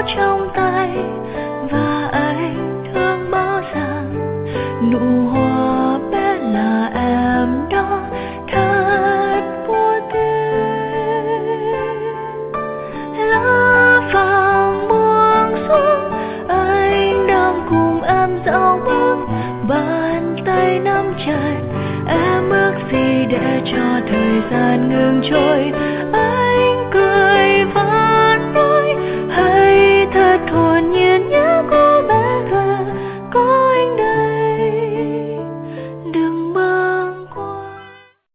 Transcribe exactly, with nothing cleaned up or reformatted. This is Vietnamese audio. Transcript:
trong tay, và anh thương báo rằng nụ hoa bé là em đó thật vô tình. Lá vàng buông xuống, anh đang cùng em dạo bước, bàn tay nắm chặt. Em ước gì để cho thời gian ngừng trôi,